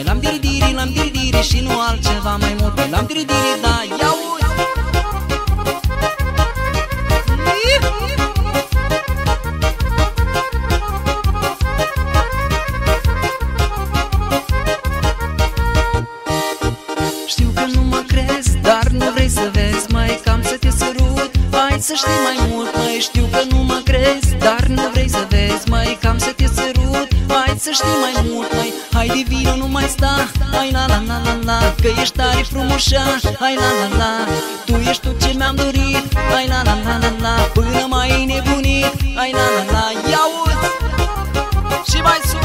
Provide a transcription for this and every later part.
l-am diridiri și nu altceva mai mult. Măi, l-am diridiri, da, ia uite. Știu că nu mă crezi, dar nu vrei să vezi, măi, cam să te sărut. Hai să știi mai mult, măi, știu că nu mă crezi, dar nu vrei să vezi, măi, cam să te sărut. Hai să știi mai mult, măi, hai de vino, nu mai sta. Hai la la la la la, că ești tare frumoșa. Hai la la la, tu ești tot ce mi-am dorit. Hai la la la la la, până mai nebunit. Hai la la la, ia uzi și mai sus.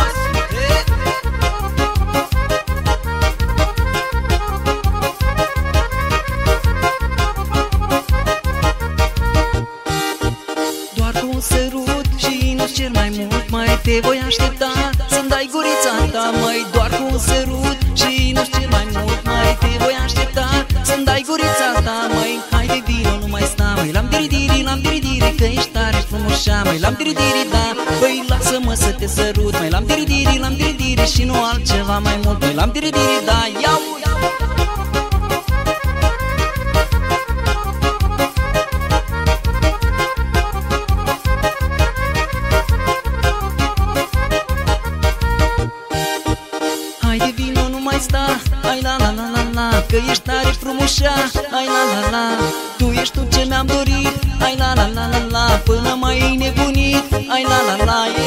Doar cu un sărut și nu-ți cer mai mult, mai te voi aștepta să-mi dai gurița ta, măi. Doar cu un sărut și nu-ți cer mai mult, mai te voi aștepta să-mi dai gurița ta, măi. Hai de vino, nu mai sta, măi, l-am diridiri, că ești tare frumoșa, măi, l-am diridiri, da. Păi lasă-mă să te sărut, măi, l-am diridiri și nu altceva mai mult, măi, l-am diridiri, da, ia uite. Hai de vino, nu mai sta. Hai la la la la la, că ești tare frumoșa. Hai la la la, tu ești tot ce mi-am dorit. Hai la la la la la, până mai nebunit. Hai la la la.